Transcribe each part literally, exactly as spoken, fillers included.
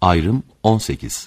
Ayrım on sekiz.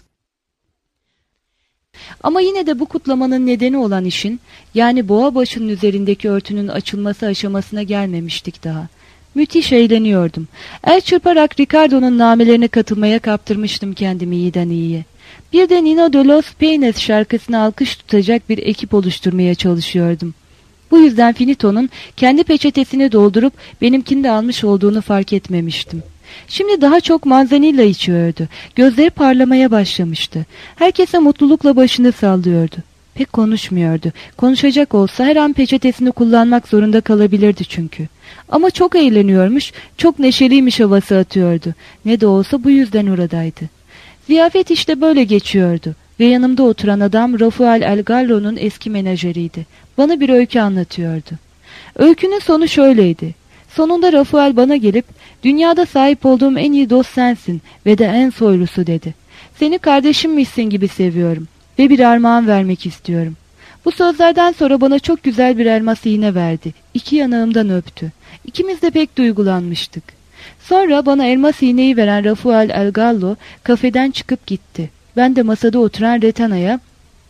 Ama yine de bu kutlamanın nedeni olan işin, yani boğa başının üzerindeki örtünün açılması aşamasına gelmemiştik daha. Müthiş eğleniyordum. El çırparak Ricardo'nun namelerine katılmaya kaptırmıştım kendimi iyiden iyiye. Bir de Nino de los Peines şarkısına alkış tutacak bir ekip oluşturmaya çalışıyordum. Bu yüzden Finito'nun kendi peçetesini doldurup benimkini de almış olduğunu fark etmemiştim. Şimdi daha çok manzanilla içiyordu. Gözleri parlamaya başlamıştı. Herkese mutlulukla başını sallıyordu. Pek konuşmuyordu. Konuşacak olsa her an peçetesini kullanmak zorunda kalabilirdi çünkü. Ama çok eğleniyormuş, çok neşeliymiş havası atıyordu. Ne de olsa bu yüzden oradaydı. Ziyafet işte böyle geçiyordu. Ve yanımda oturan adam Rafael El Gallo'nun eski menajeriydi. Bana bir öykü anlatıyordu. Öykünün sonu şöyleydi. Sonunda Rafael bana gelip, dünyada sahip olduğum en iyi dost sensin ve de en soylusu dedi. Seni kardeşimmişsin gibi seviyorum ve bir armağan vermek istiyorum. Bu sözlerden sonra bana çok güzel bir elmas iğne verdi. İki yanağımdan öptü. İkimiz de pek duygulanmıştık. Sonra bana elmas iğneyi veren Rafael El Gallo kafeden çıkıp gitti. Ben de masada oturan Retana'ya,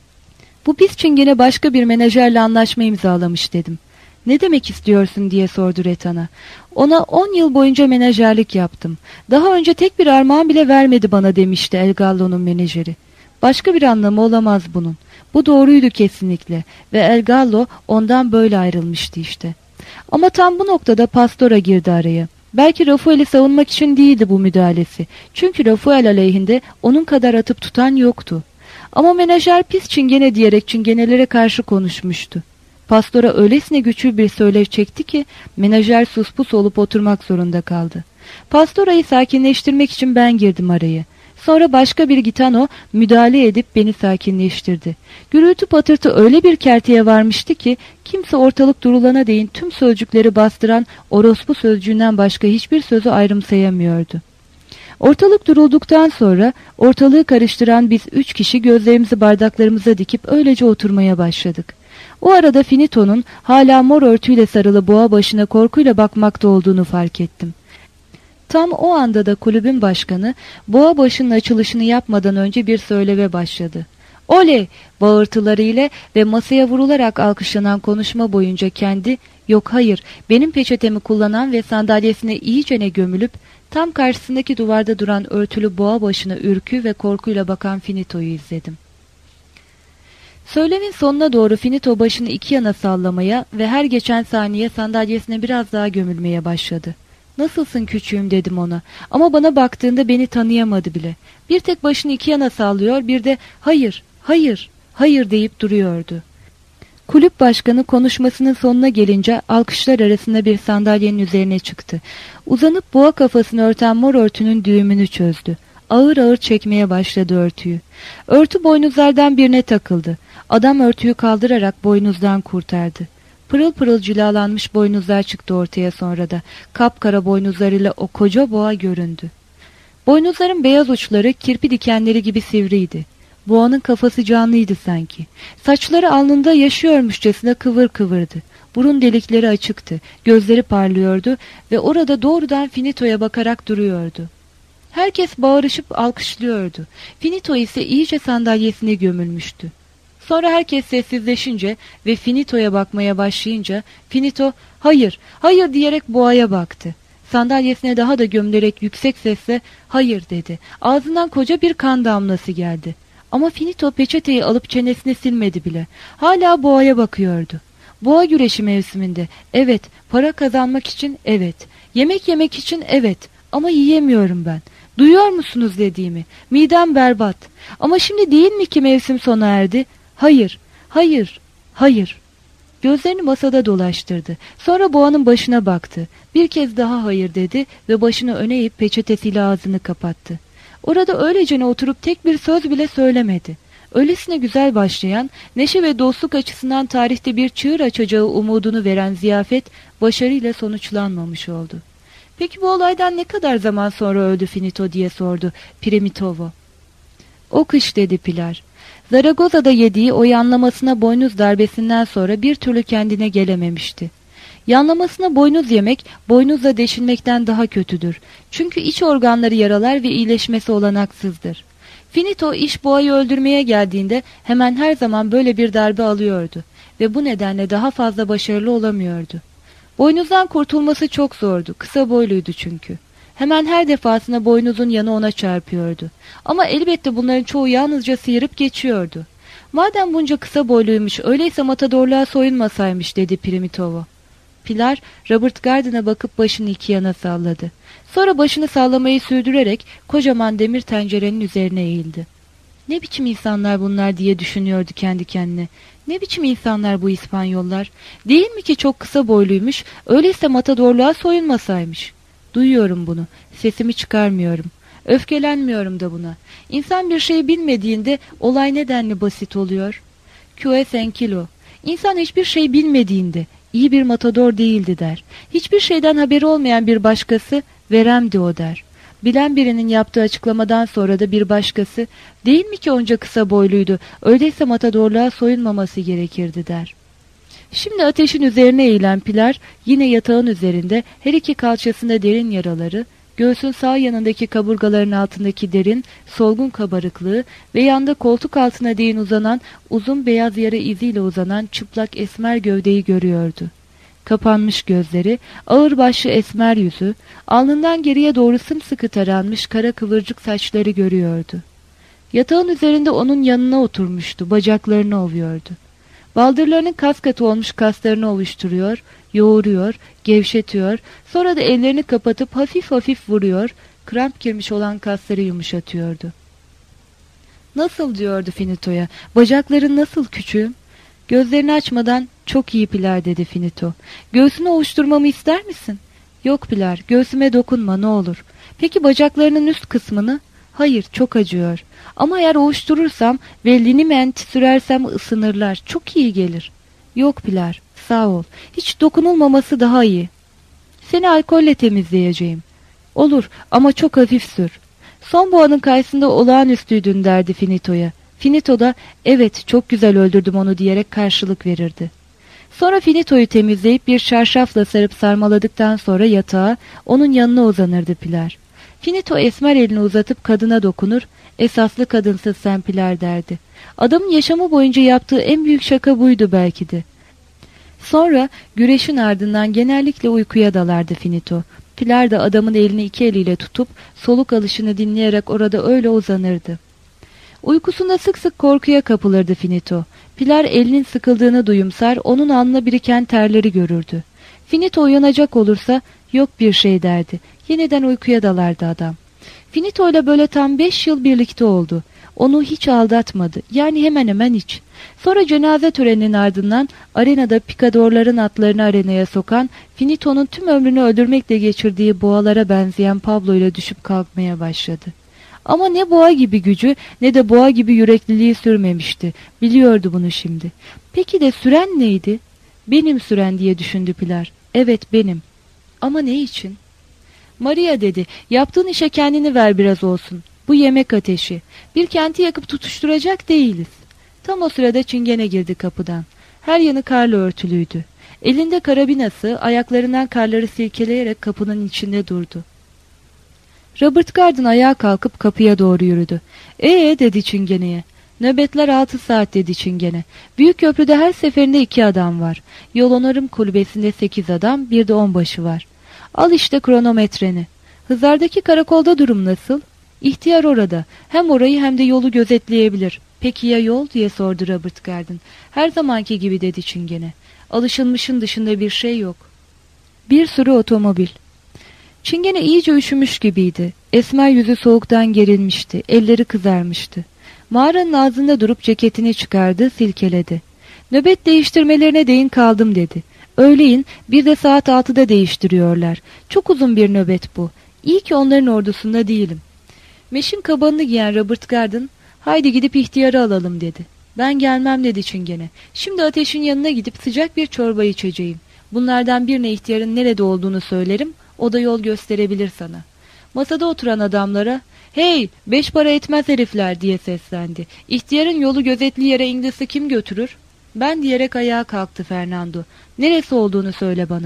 bu pis çingene başka bir menajerle anlaşma imzalamış dedim. Ne demek istiyorsun diye sordu Retana. Ona on yıl boyunca menajerlik yaptım. Daha önce tek bir armağan bile vermedi bana demişti El Gallo'nun menajeri. Başka bir anlamı olamaz bunun. Bu doğruydu kesinlikle ve El Gallo ondan böyle ayrılmıştı işte. Ama tam bu noktada Pastora girdi araya. Belki Rafael'i savunmak için değildi bu müdahalesi. Çünkü Rafael aleyhinde onun kadar atıp tutan yoktu. Ama menajer pis çingene diyerek çingenelere karşı konuşmuştu. Pastora öylesine güçlü bir söylev çekti ki menajer suspus olup oturmak zorunda kaldı. Pastora'yı sakinleştirmek için ben girdim araya. Sonra başka bir gitano müdahale edip beni sakinleştirdi. Gürültü patırtı öyle bir kerteye varmıştı ki kimse ortalık durulana değin tüm sözcükleri bastıran orospu sözcüğünden başka hiçbir sözü ayrımsayamıyordu. Ortalık durulduktan sonra ortalığı karıştıran biz üç kişi gözlerimizi bardaklarımıza dikip öylece oturmaya başladık. O arada Finito'nun hala mor örtüyle sarılı boğa başına korkuyla bakmakta olduğunu fark ettim. Tam o anda da kulübün başkanı boğa başının açılışını yapmadan önce bir söyleve başladı. "Oley!" bağırtılarıyla ve masaya vurularak alkışlanan konuşma boyunca kendi, yok hayır, benim peçetemi kullanan ve sandalyesine iyicene gömülüp tam karşısındaki duvarda duran örtülü boğa başına ürkü ve korkuyla bakan Finito'yu izledim. Söylevin sonuna doğru Finito başını iki yana sallamaya ve her geçen saniye sandalyesine biraz daha gömülmeye başladı. "Nasılsın küçüğüm?" dedim ona. Ama bana baktığında beni tanıyamadı bile. Bir tek başını iki yana sallıyor, bir de "hayır, hayır, hayır" deyip duruyordu. Kulüp başkanı konuşmasının sonuna gelince alkışlar arasında bir sandalyenin üzerine çıktı. Uzanıp boğa kafasını örten mor örtünün düğümünü çözdü. Ağır ağır çekmeye başladı örtüyü. Örtü boynuzlardan birine takıldı. Adam örtüyü kaldırarak boynuzdan kurtardı. Pırıl pırıl cilalanmış boynuzlar çıktı ortaya sonra da. Kapkara boynuzlarıyla o koca boğa göründü. Boynuzların beyaz uçları kirpi dikenleri gibi sivriydi. Boğanın kafası canlıydı sanki. Saçları alnında yaşıyormuşçasına kıvır kıvırdı. Burun delikleri açıktı. Gözleri parlıyordu ve orada doğrudan Finito'ya bakarak duruyordu. Herkes bağırışıp alkışlıyordu. Finito ise iyice sandalyesine gömülmüştü. Sonra herkes sessizleşince ve Finito'ya bakmaya başlayınca Finito "hayır, hayır" diyerek boğaya baktı. Sandalyesine daha da gömülerek yüksek sesle "hayır" dedi. Ağzından koca bir kan damlası geldi. Ama Finito peçeteyi alıp çenesine silmedi bile. Hala boğaya bakıyordu. Boğa güreşi mevsiminde, evet, para kazanmak için, evet, yemek yemek için, evet, ama yiyemiyorum ben. Duyuyor musunuz dediğimi? Midem berbat. Ama şimdi değil mi ki mevsim sona erdi? Hayır, hayır, hayır. Gözlerini masada dolaştırdı. Sonra boğanın başına baktı. Bir kez daha hayır dedi ve başını öne eğip peçetesiyle ağzını kapattı. Orada öylecene oturup tek bir söz bile söylemedi. Öylesine güzel başlayan, neşe ve dostluk açısından tarihte bir çığır açacağı umudunu veren ziyafet başarıyla sonuçlanmamış oldu. "Peki bu olaydan ne kadar zaman sonra öldü Finito?" diye sordu Primitovo. "O kış" dedi Pilar. Zaragoza'da yediği o yanlamasına boynuz darbesinden sonra bir türlü kendine gelememişti. Yanlamasına boynuz yemek, boynuzla deşilmekten daha kötüdür. Çünkü iç organları yaralar ve iyileşmesi olanaksızdır. Finito iş boğayı öldürmeye geldiğinde hemen her zaman böyle bir darbe alıyordu ve bu nedenle daha fazla başarılı olamıyordu. Boynuzdan kurtulması çok zordu, kısa boyluydu çünkü. Hemen her defasında boynuzun yanı ona çarpıyordu. Ama elbette bunların çoğu yalnızca sıyırıp geçiyordu. Madem bunca kısa boyluymuş, öyleyse matadorluğa soyunmasaymış dedi Primitovo. Pilar, Robert Garden'a bakıp başını iki yana salladı. Sonra başını sallamayı sürdürerek kocaman demir tencerenin üzerine eğildi. Ne biçim insanlar bunlar diye düşünüyordu kendi kendine. Ne biçim insanlar bu İspanyollar? Değil mi ki çok kısa boyluymuş, öyleyse matadorluğa soyunmasaymış. Duyuyorum bunu, sesimi çıkarmıyorum. Öfkelenmiyorum da buna. İnsan bir şey bilmediğinde olay nedenli basit oluyor? Que senkilo. İnsan hiçbir şey bilmediğinde iyi bir matador değildi der. Hiçbir şeyden haberi olmayan bir başkası veremdi o der. Bilen birinin yaptığı açıklamadan sonra da bir başkası değil mi ki onca kısa boyluydu, öyleyse matadorluğa soyunmaması gerekirdi der. Şimdi ateşin üzerine eğilen Pilar yine yatağın üzerinde her iki kalçasında derin yaraları, göğsün sağ yanındaki kaburgaların altındaki derin, solgun kabarıklığı ve yanda koltuk altına değin uzanan uzun beyaz yara iziyle uzanan çıplak esmer gövdeyi görüyordu. Kapanmış gözleri, ağırbaşlı esmer yüzü, alnından geriye doğru sımsıkı taranmış kara kıvırcık saçları görüyordu. Yatağın üzerinde onun yanına oturmuştu, bacaklarını ovuyordu. Baldırlarının kas katı olmuş kaslarını oluşturuyor, yoğuruyor, gevşetiyor, sonra da ellerini kapatıp hafif hafif vuruyor, kramp girmiş olan kasları yumuşatıyordu. "Nasıl?" diyordu Finito'ya, "bacakların nasıl küçüğüm?" Gözlerini açmadan, "Çok iyi Pilar," dedi Finito. "Göğsünü ovuşturmamı ister misin?" "Yok Pilar, göğsüme dokunma ne olur." "Peki bacaklarının üst kısmını?" "Hayır, çok acıyor. Ama eğer ovuşturursam ve liniment sürersem ısınırlar, çok iyi gelir." "Yok Pilar, sağ ol. Hiç dokunulmaması daha iyi." "Seni alkolle temizleyeceğim." "Olur ama çok hafif sür." "Son boğanın karşısında olağanüstüydün," derdi Finito'ya. Finito da "Evet, çok güzel öldürdüm onu," diyerek karşılık verirdi. Sonra Finito'yu temizleyip bir çarşafla sarıp sarmaladıktan sonra yatağa, onun yanına uzanırdı Pilar. Finito esmer elini uzatıp kadına dokunur, "Esaslı kadınsın sen Pilar," derdi. Adamın yaşamı boyunca yaptığı en büyük şaka buydu belki de. Sonra güreşin ardından genellikle uykuya dalardı Finito. Pilar da adamın elini iki eliyle tutup soluk alışını dinleyerek orada öyle uzanırdı. Uykusunda sık sık korkuya kapılırdı Finito. Pilar elinin sıkıldığını duyumsar, onun alnına biriken terleri görürdü. Finito uyanacak olursa, "Yok bir şey," derdi. Yeniden uykuya dalardı adam. Finito ile böyle tam beş yıl birlikte oldu. Onu hiç aldatmadı. Yani hemen hemen hiç. Sonra cenaze töreninin ardından arenada pikadorların atlarını arenaya sokan, Finito'nun tüm ömrünü öldürmekle geçirdiği boğalara benzeyen Pablo ile düşüp kalkmaya başladı. Ama ne boğa gibi gücü ne de boğa gibi yürekliliği sürmemişti. Biliyordu bunu şimdi. Peki de süren neydi? "Benim süren," diye düşündü Pilar. "Evet benim. Ama ne için?" "Maria," dedi, "yaptığın işe kendini ver biraz olsun. Bu yemek ateşi. Bir kenti yakıp tutuşturacak değiliz." Tam o sırada Çingene girdi kapıdan. Her yanı karla örtülüydü. Elinde karabinası, ayaklarından karları silkeleyerek kapının içinde durdu. Robert Garden ayağa kalkıp kapıya doğru yürüdü. "Ee," dedi Çingene'ye. "Nöbetler altı saat," dedi Çingene. "Büyük köprüde her seferinde iki adam var. Yol onarım kulübesinde sekiz adam, bir de onbaşı var. Al işte kronometreni. Hızardaki karakolda durum nasıl?" "İhtiyar orada. Hem orayı hem de yolu gözetleyebilir." "Peki ya yol?" diye sordu Robert Garden. "Her zamanki gibi," dedi Çingene. "Alışılmışın dışında bir şey yok." Bir sürü otomobil. Çingene iyice üşümüş gibiydi. Esmer yüzü soğuktan gerilmişti. Elleri kızarmıştı. Mağaranın ağzında durup ceketini çıkardı, silkeledi. "Nöbet değiştirmelerine değin kaldım," dedi. "Öğleyin, bir de saat altıda değiştiriyorlar. Çok uzun bir nöbet bu. İyi ki onların ordusunda değilim." Meşin kabanını giyen Robert Garden, "Haydi gidip ihtiyarı alalım," dedi. "Ben gelmem," dedi Çingene. "Şimdi ateşin yanına gidip sıcak bir çorba içeceğim. Bunlardan birine ihtiyarın nerede olduğunu söylerim, o da yol gösterebilir sana." Masada oturan adamlara, "Hey, beş para etmez herifler," diye seslendi. "İhtiyarın yolu gözetli yere İngiliz'i kim götürür?" "Ben," diyerek ayağa kalktı Fernando. "Neresi olduğunu söyle bana."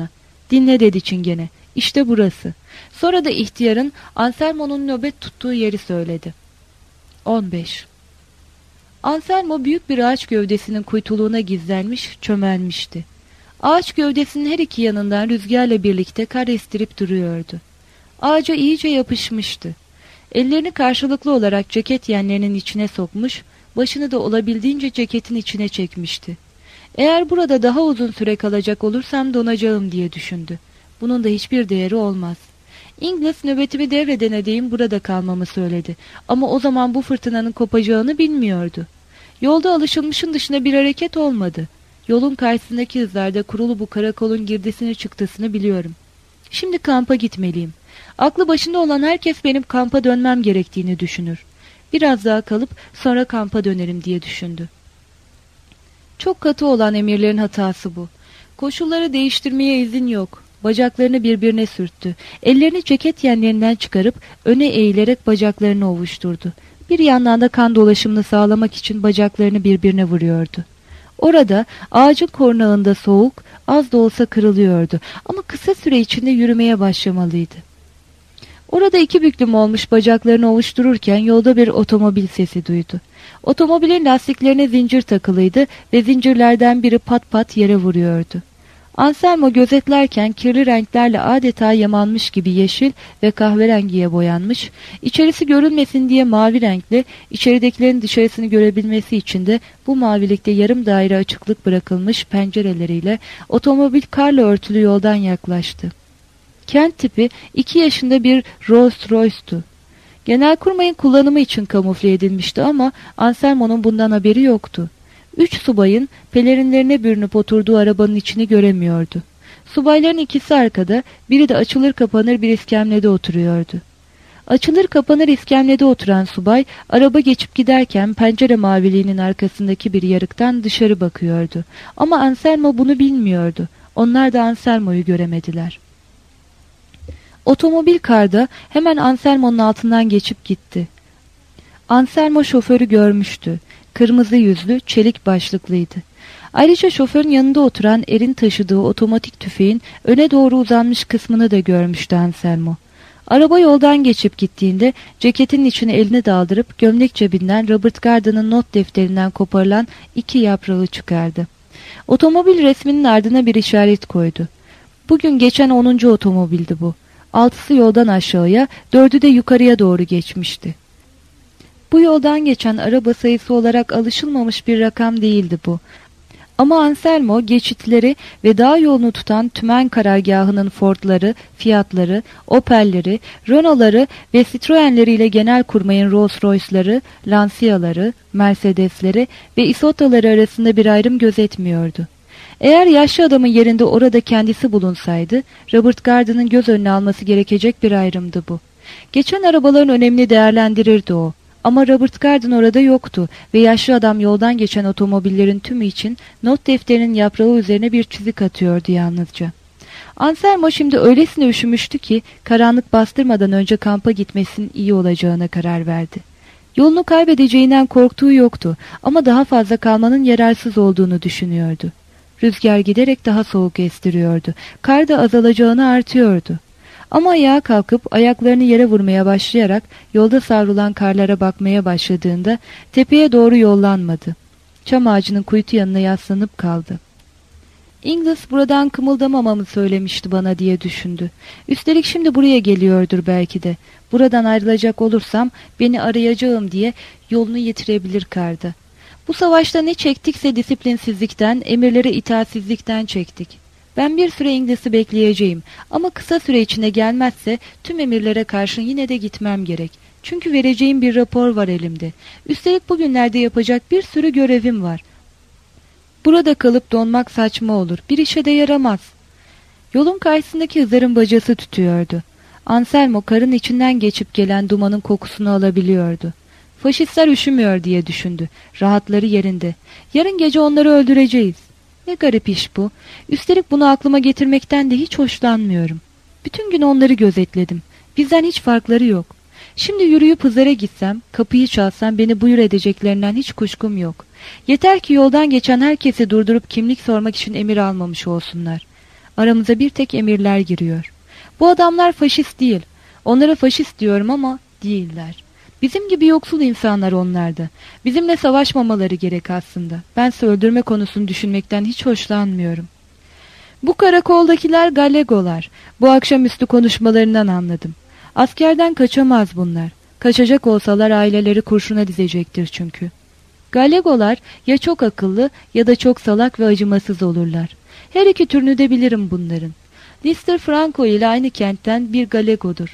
Dinle dedi Çingene. İşte burası. Sonra da ihtiyarın Anselmo'nun nöbet tuttuğu yeri söyledi. on beş. Anselmo büyük bir ağaç gövdesinin kuytuluğuna gizlenmiş, çömelmişti. Ağaç gövdesinin her iki yanından rüzgarla birlikte kar estirip duruyordu. Ağaca iyice yapışmıştı. Ellerini karşılıklı olarak ceket yenlerinin içine sokmuş, başını da olabildiğince ceketin içine çekmişti. Eğer burada daha uzun süre kalacak olursam donacağım diye düşündü. Bunun da hiçbir değeri olmaz. İngiliz nöbetimi devreden edeyim burada kalmamı söyledi. Ama o zaman bu fırtınanın kopacağını bilmiyordu. Yolda alışılmışın dışında bir hareket olmadı. Yolun karşısındaki hızlarda kurulu bu karakolun girdisini çıktısını biliyorum. Şimdi kampa gitmeliyim. Aklı başında olan herkes benim kampa dönmem gerektiğini düşünür. Biraz daha kalıp sonra kampa dönerim diye düşündü. Çok katı olan emirlerin hatası bu. Koşulları değiştirmeye izin yok. Bacaklarını birbirine sürttü. Ellerini ceket yenlerinden çıkarıp öne eğilerek bacaklarını ovuşturdu. Bir yandan da kan dolaşımını sağlamak için bacaklarını birbirine vuruyordu. Orada ağacın kornağında soğuk, az da olsa kırılıyordu ama kısa süre içinde yürümeye başlamalıydı. Orada iki büklüm olmuş bacaklarını ovuştururken yolda bir otomobil sesi duydu. Otomobilin lastiklerine zincir takılıydı ve zincirlerden biri pat pat yere vuruyordu. Anselmo gözetlerken kirli renklerle adeta yamanmış gibi yeşil ve kahverengiye boyanmış, içerisi görülmesin diye mavi renkli, içeridekilerin dışarısını görebilmesi için de bu mavilikte yarım daire açıklık bırakılmış pencereleriyle otomobil karla örtülü yoldan yaklaştı. Kent tipi iki yaşında bir Rolls Royce'tu. Genelkurmay'ın kullanımı için kamufle edilmişti ama Anselmo'nun bundan haberi yoktu. Üç subayın pelerinlerine bürünüp oturduğu arabanın içini göremiyordu. Subayların ikisi arkada, biri de açılır kapanır bir iskemlede oturuyordu. Açılır kapanır iskemlede oturan subay, araba geçip giderken pencere maviliğinin arkasındaki bir yarıktan dışarı bakıyordu. Ama Anselmo bunu bilmiyordu. Onlar da Anselmo'yu göremediler. Otomobil karda hemen Anselmo'nun altından geçip gitti. Anselmo şoförü görmüştü. Kırmızı yüzlü, çelik başlıklıydı. Ayrıca şoförün yanında oturan erin taşıdığı otomatik tüfeğin öne doğru uzanmış kısmını da görmüştü Anselmo. Araba yoldan geçip gittiğinde ceketin içine elini daldırıp gömlek cebinden Robert Garden'ın not defterinden koparılan iki yaprağı çıkardı. Otomobil resminin ardına bir işaret koydu. Bugün geçen onuncu otomobildi bu. Altısı yoldan aşağıya, dördü de yukarıya doğru geçmişti. Bu yoldan geçen araba sayısı olarak alışılmamış bir rakam değildi bu. Ama Anselmo geçitleri ve dağ yolunu tutan tümen karargahının Ford'ları, Fiat'ları, Opel'leri, Renault'ları ve Citroen'leriyle Genelkurmay'ın Rolls Royce'ları, Lancia'ları, Mercedes'leri ve Isota'ları arasında bir ayrım gözetmiyordu. Eğer yaşlı adamın yerinde orada kendisi bulunsaydı, Robert Garden'ın göz önüne alması gerekecek bir ayrımdı bu. Geçen arabaların önemini değerlendirirdi o. Ama Robert Garden orada yoktu ve yaşlı adam yoldan geçen otomobillerin tümü için not defterinin yaprağı üzerine bir çizik atıyordu yalnızca. Anselmo şimdi öylesine üşümüştü ki karanlık bastırmadan önce kampa gitmesinin iyi olacağına karar verdi. Yolunu kaybedeceğinden korktuğu yoktu ama daha fazla kalmanın yararsız olduğunu düşünüyordu. Rüzgar giderek daha soğuk estiriyordu. Kar da azalacağını artıyordu. Ama ayağa kalkıp ayaklarını yere vurmaya başlayarak yolda savrulan karlara bakmaya başladığında tepeye doğru yollanmadı. Çam ağacının kuytu yanına yaslanıp kaldı. İngiliz buradan kımıldamamamı söylemişti bana diye düşündü. Üstelik şimdi buraya geliyordur belki de. Buradan ayrılacak olursam beni arayacağım diye yolunu yitirebilir karda. Bu savaşta ne çektikse disiplinsizlikten, emirlere itaatsizlikten çektik. Ben bir süre İngiliz'i bekleyeceğim ama kısa süre içinde gelmezse tüm emirlere karşın yine de gitmem gerek. Çünkü vereceğim bir rapor var elimde. Üstelik bugünlerde yapacak bir sürü görevim var. Burada kalıp donmak saçma olur. Bir işe de yaramaz. Yolun karşısındaki hızarın bacası tütüyordu. Anselmo karın içinden geçip gelen dumanın kokusunu alabiliyordu. Faşistler üşümüyor diye düşündü. Rahatları yerinde. Yarın gece onları öldüreceğiz. Ne garip iş bu. Üstelik bunu aklıma getirmekten de hiç hoşlanmıyorum. Bütün gün onları gözetledim. Bizden hiç farkları yok. Şimdi yürüyüp hızara gitsem, kapıyı çalsam beni buyur edeceklerinden hiç kuşkum yok. Yeter ki yoldan geçen herkesi durdurup kimlik sormak için emir almamış olsunlar. Aramıza bir tek emirler giriyor. Bu adamlar faşist değil. Onlara faşist diyorum ama değiller. Bizim gibi yoksul insanlar onlar da. Bizimle savaşmamaları gerek aslında. Bense öldürme konusunu düşünmekten hiç hoşlanmıyorum. Bu karakoldakiler Gallegolar. Bu akşamüstü konuşmalarından anladım. Askerden kaçamaz bunlar. Kaçacak olsalar aileleri kurşuna dizecektir çünkü. Gallegolar ya çok akıllı ya da çok salak ve acımasız olurlar. Her iki türünü de bilirim bunların. Lister Franco ile aynı kentten bir Gallego'dur.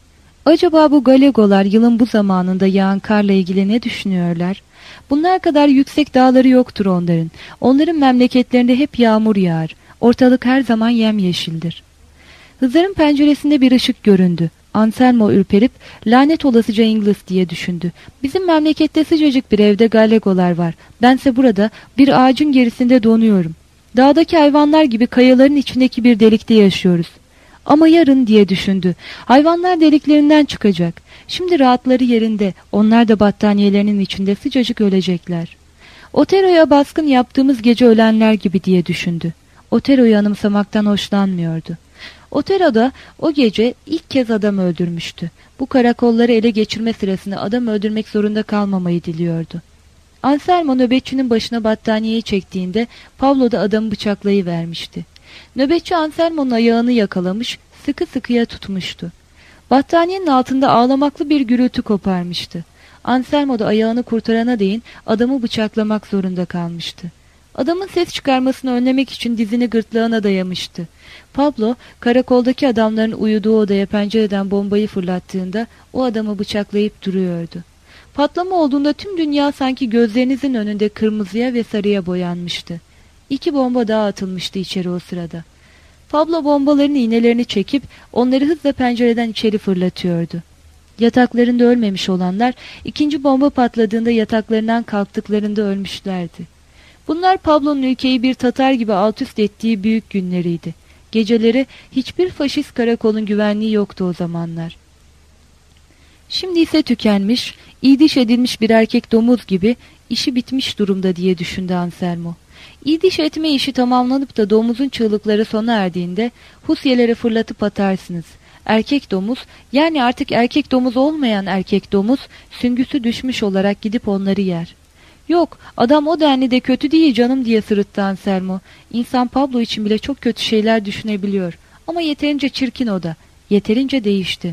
Acaba bu Gallegolar yılın bu zamanında yağan karla ilgili ne düşünüyorlar? Bunlar kadar yüksek dağları yoktur onların. Onların memleketlerinde hep yağmur yağar. Ortalık her zaman yemyeşildir. Hızar'ın penceresinde bir ışık göründü. Anselmo ürperip lanet olasıca İngiliz diye düşündü. Bizim memlekette sıcacık bir evde Gallegolar var. Bense burada bir ağacın gerisinde donuyorum. Dağdaki hayvanlar gibi kayaların içindeki bir delikte yaşıyoruz. Ama yarın diye düşündü. Hayvanlar deliklerinden çıkacak. Şimdi rahatları yerinde. Onlar da battaniyelerinin içinde sıcacık ölecekler. Otero'ya baskın yaptığımız gece ölenler gibi diye düşündü. Otero'yu anımsamaktan hoşlanmıyordu. Otero da o gece ilk kez adam öldürmüştü. Bu karakolları ele geçirme sırasında adam öldürmek zorunda kalmamayı diliyordu. Anselmo nöbetçinin başına battaniyeyi çektiğinde Pablo da adamı bıçaklayıvermişti. Nöbetçi Anselmo'nun ayağını yakalamış, sıkı sıkıya tutmuştu. Battaniyenin altında ağlamaklı bir gürültü koparmıştı. Anselmo da ayağını kurtarana değin adamı bıçaklamak zorunda kalmıştı. Adamın ses çıkarmasını önlemek için dizini gırtlağına dayamıştı. Pablo, karakoldaki adamların uyuduğu odaya pencereden bombayı fırlattığında o adamı bıçaklayıp duruyordu. Patlama olduğunda tüm dünya sanki gözlerinizin önünde kırmızıya ve sarıya boyanmıştı. İki bomba daha atılmıştı içeri o sırada. Pablo bombaların iğnelerini çekip onları hızla pencereden içeri fırlatıyordu. Yataklarında ölmemiş olanlar ikinci bomba patladığında yataklarından kalktıklarında ölmüşlerdi. Bunlar Pablo'nun ülkeyi bir Tatar gibi alt üst ettiği büyük günleriydi. Geceleri hiçbir faşist karakolun güvenliği yoktu o zamanlar. Şimdi ise tükenmiş, iydiş edilmiş bir erkek domuz gibi işi bitmiş durumda diye düşündü Anselmo. İydiş etme işi tamamlanıp da domuzun çığlıkları sona erdiğinde husyelere fırlatıp atarsınız. Erkek domuz, yani artık erkek domuz olmayan erkek domuz, süngüsü düşmüş olarak gidip onları yer. Yok, adam o denli de kötü değil canım diye sırıttı Anselmo. İnsan Pablo için bile çok kötü şeyler düşünebiliyor. Ama yeterince çirkin o da. Yeterince değişti.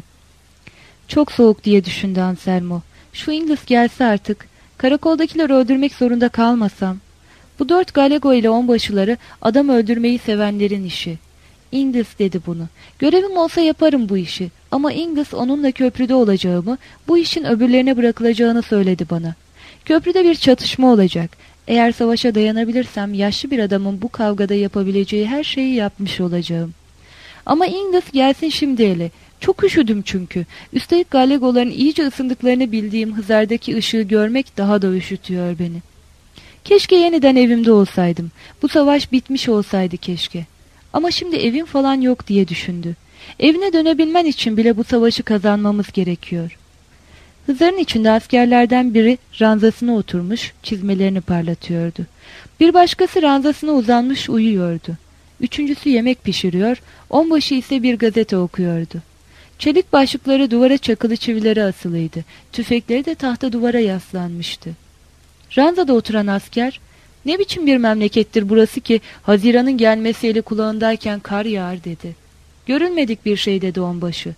Çok soğuk diye düşündü Anselmo. Şu İngiliz gelse artık. Karakoldakileri öldürmek zorunda kalmasam. Bu dört Gallego ile onbaşıları adam öldürmeyi sevenlerin işi. İngiliz dedi bunu. Görevim olsa yaparım bu işi. Ama İngiliz onunla köprüde olacağımı, bu işin öbürlerine bırakılacağını söyledi bana. Köprüde bir çatışma olacak. Eğer savaşa dayanabilirsem yaşlı bir adamın bu kavgada yapabileceği her şeyi yapmış olacağım. Ama İngiliz gelsin şimdi hele. Çok üşüdüm çünkü. Üstelik Gallegoların iyice ısındıklarını bildiğim Hızar'daki ışığı görmek daha da üşütüyor beni. Keşke yeniden evimde olsaydım. Bu savaş bitmiş olsaydı keşke. Ama şimdi evim falan yok diye düşündü. Evine dönebilmen için bile bu savaşı kazanmamız gerekiyor. Hızarın içinde askerlerden biri ranzasına oturmuş, çizmelerini parlatıyordu. Bir başkası ranzasına uzanmış uyuyordu. Üçüncüsü yemek pişiriyor, onbaşı ise bir gazete okuyordu. Çelik başlıkları duvara çakılı çivileri asılıydı. Tüfekleri de tahta duvara yaslanmıştı. Ranzada oturan asker, "Ne biçim bir memlekettir burası ki Haziran'ın gelmesiyle kulağındayken kar yağar" dedi. "Görülmedik bir şey" dedi onbaşı.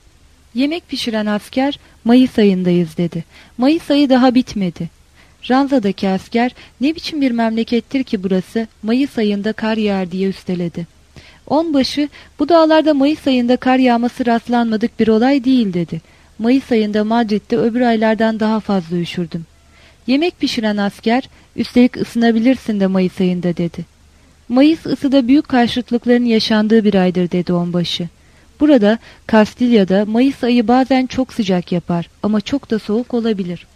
Yemek pişiren asker, "Mayıs ayındayız" dedi. Mayıs ayı daha bitmedi. Ranzadaki asker, "Ne biçim bir memlekettir ki burası, Mayıs ayında kar yağar" diye üsteledi. Onbaşı, "Bu dağlarda Mayıs ayında kar yağması rastlanmadık bir olay değil" dedi. "Mayıs ayında Madrid'de öbür aylardan daha fazla üşürdüm." Yemek pişiren asker, "Üstelik ısınabilirsin de Mayıs ayında" dedi. "Mayıs ısıda büyük karşıtlıkların yaşandığı bir aydır" dedi onbaşı. "Burada, Kastilya'da Mayıs ayı bazen çok sıcak yapar ama çok da soğuk olabilir."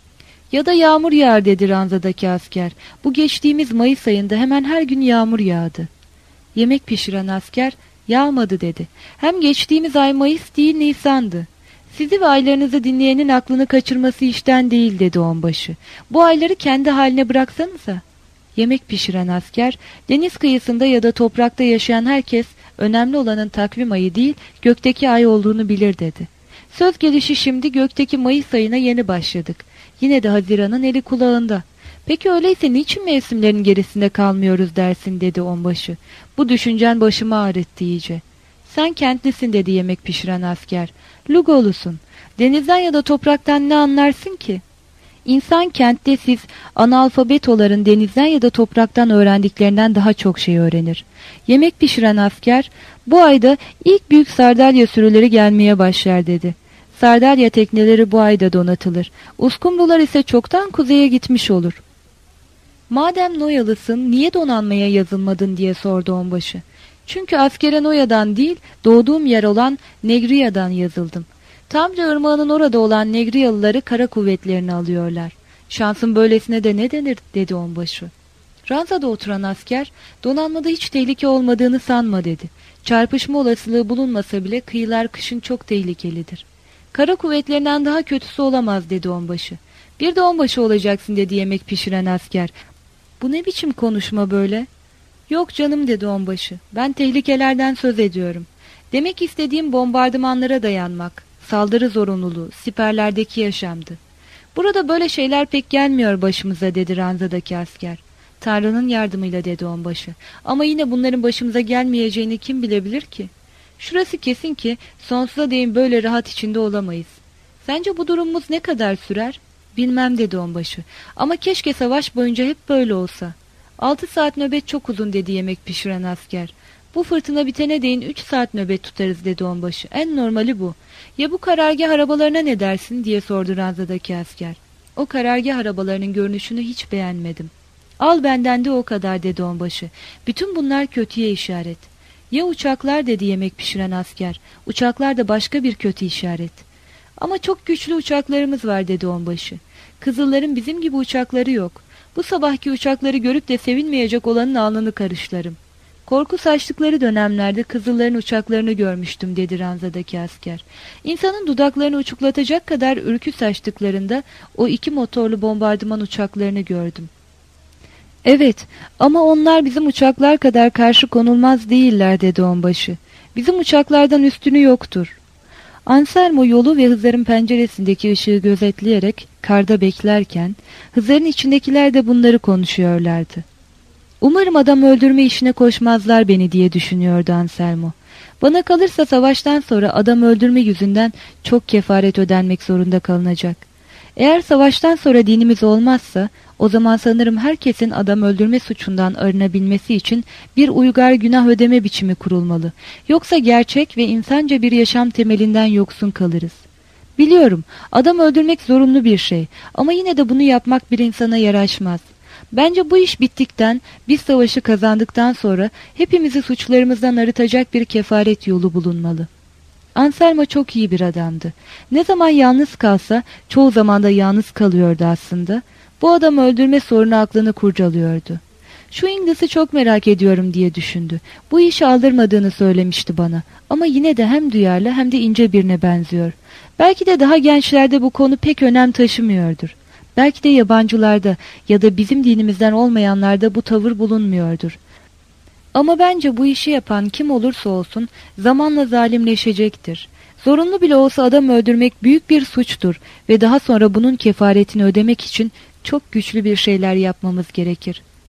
"Ya da yağmur yağar" dedi ranzadaki asker. "Bu geçtiğimiz Mayıs ayında hemen her gün yağmur yağdı." Yemek pişiren asker, "Yağmadı" dedi. "Hem geçtiğimiz ay Mayıs değil Nisan'dı." "Sizi ve aylarınızı dinleyenin aklını kaçırması işten değil" dedi onbaşı. "Bu ayları kendi haline bıraksanıza." Yemek pişiren asker, deniz kıyısında ya da toprakta yaşayan herkes, önemli olanın takvim ayı değil, gökteki ay olduğunu bilir dedi. Söz gelişi şimdi gökteki Mayıs ayına yeni başladık. Yine de Haziran'ın eli kulağında. Peki öyleyse niçin mevsimlerin gerisinde kalmıyoruz dersin dedi onbaşı. Bu düşüncen başımı ağrıttı iyice. Sen kentlisin dedi yemek pişiren asker. Lugolusun. Denizden ya da topraktan ne anlarsın ki? İnsan kentte siz analfabetoların denizden ya da topraktan öğrendiklerinden daha çok şey öğrenir. Yemek pişiren asker, bu ayda ilk büyük sardalya sürüleri gelmeye başlar dedi. Sardalya tekneleri bu ayda donatılır. Uskumrular ise çoktan kuzeye gitmiş olur. Madem Noyalısın, niye donanmaya yazılmadın diye sordu onbaşı. Çünkü askere Noya'dan değil, doğduğum yer olan Negria'dan yazıldım. Tamca Irmağı'nın orada olan Negriyalıları kara kuvvetlerini alıyorlar. Şansın böylesine de ne denir dedi onbaşı. Ranzada oturan asker, donanmada hiç tehlike olmadığını sanma dedi. Çarpışma olasılığı bulunmasa bile kıyılar kışın çok tehlikelidir. Kara kuvvetlerinden daha kötüsü olamaz dedi onbaşı. Bir de onbaşı olacaksın dedi yemek pişiren asker. Bu ne biçim konuşma böyle? Yok canım dedi onbaşı. Ben tehlikelerden söz ediyorum. Demek istediğim bombardımanlara dayanmak, saldırı zorunluluğu, siperlerdeki yaşamdı. Burada böyle şeyler pek gelmiyor başımıza dedi ranzadaki asker. Tanrı'nın yardımıyla dedi onbaşı. Ama yine bunların başımıza gelmeyeceğini kim bilebilir ki? Şurası kesin ki sonsuza değin böyle rahat içinde olamayız. Sence bu durumumuz ne kadar sürer? Bilmem dedi onbaşı. Ama keşke savaş boyunca hep böyle olsa. Altı saat nöbet çok uzun dedi yemek pişiren asker. Bu fırtına bitene değin üç saat nöbet tutarız dedi onbaşı. En normali bu. Ya bu karargah arabalarına ne dersin diye sordu ranzadaki asker. O karargah arabalarının görünüşünü hiç beğenmedim. Al benden de o kadar dedi onbaşı. Bütün bunlar kötüye işaret. Ya uçaklar dedi yemek pişiren asker. Uçaklar da başka bir kötü işaret. Ama çok güçlü uçaklarımız var dedi onbaşı. Kızılların bizim gibi uçakları yok. Bu sabahki uçakları görüp de sevinmeyecek olanın alnını karışlarım. Korku saçtıkları dönemlerde Kızılların uçaklarını görmüştüm dedi ranzadaki asker. İnsanın dudaklarını uçuklatacak kadar ürkü saçtıklarında o iki motorlu bombardıman uçaklarını gördüm. Evet ama onlar bizim uçaklar kadar karşı konulmaz değiller dedi onbaşı. Bizim uçaklardan üstünü yoktur. Anselmo yolu ve Hızar'ın penceresindeki ışığı gözetleyerek karda beklerken Hızar'ın içindekiler de bunları konuşuyorlardı. Umarım adam öldürme işine koşmazlar beni diye düşünüyordu Anselmo. Bana kalırsa savaştan sonra adam öldürme yüzünden çok kefaret ödenmek zorunda kalınacak. Eğer savaştan sonra dinimiz olmazsa o zaman sanırım herkesin adam öldürme suçundan arınabilmesi için bir uygar günah ödeme biçimi kurulmalı. Yoksa gerçek ve insanca bir yaşam temelinden yoksun kalırız. Biliyorum adam öldürmek zorunlu bir şey ama yine de bunu yapmak bir insana yaraşmaz. Bence bu iş bittikten, biz savaşı kazandıktan sonra hepimizi suçlarımızdan arıtacak bir kefaret yolu bulunmalı. Anselmo çok iyi bir adamdı. Ne zaman yalnız kalsa, çoğu zaman da yalnız kalıyordu aslında. Bu adam öldürme sorunu aklını kurcalıyordu. Şu İngiliz'i çok merak ediyorum diye düşündü. Bu işi aldırmadığını söylemişti bana. Ama yine de hem duyarlı hem de ince birine benziyor. Belki de daha gençlerde bu konu pek önem taşımıyordur. Belki de yabancılarda ya da bizim dinimizden olmayanlarda bu tavır bulunmuyordur. Ama bence bu işi yapan kim olursa olsun zamanla zalimleşecektir. Zorunlu bile olsa adam öldürmek büyük bir suçtur ve daha sonra bunun kefaretini ödemek için çok güçlü bir şeyler yapmamız gerekir.